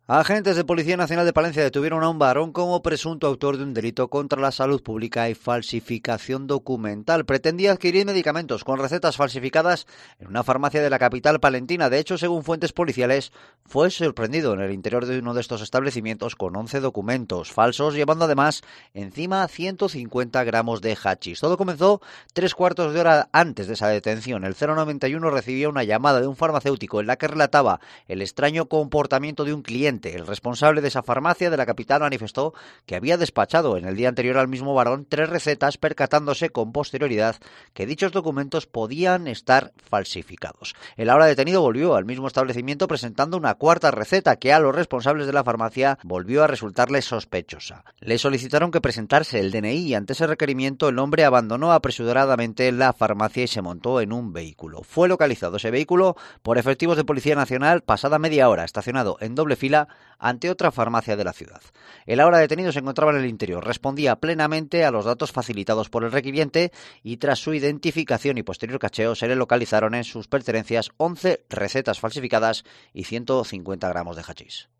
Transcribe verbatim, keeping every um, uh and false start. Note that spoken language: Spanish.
Agentes de Policía Nacional de Palencia detuvieron a un varón como presunto autor de un delito contra la salud pública y falsificación documental. Pretendía adquirir medicamentos con recetas falsificadas en una farmacia de la capital palentina. De hecho, según fuentes policiales, fue sorprendido en el interior de uno de estos establecimientos con once documentos falsos, llevando además encima ciento cincuenta gramos de hachís. Todo comenzó tres cuartos de hora antes de esa detención. El cero noventa y uno recibía una llamada de un farmacéutico en la que relataba el extraño comportamiento de un cliente. El responsable de esa farmacia de la capital manifestó que había despachado en el día anterior al mismo varón tres recetas, percatándose con posterioridad que dichos documentos podían estar falsificados. El ahora detenido volvió al mismo establecimiento presentando una cuarta receta que a los responsables de la farmacia volvió a resultarle sospechosa. Le solicitaron que presentase el D N I y ante ese requerimiento el hombre abandonó apresuradamente la farmacia y se montó en un vehículo. Fue localizado ese vehículo por efectivos de Policía Nacional pasada media hora, estacionado en doble fila ante otra farmacia de la ciudad. El ahora detenido se encontraba en el interior, respondía plenamente a los datos facilitados por el requiriente y tras su identificación y posterior cacheo se le localizaron en sus pertenencias once recetas falsificadas y ciento cincuenta gramos de hachís.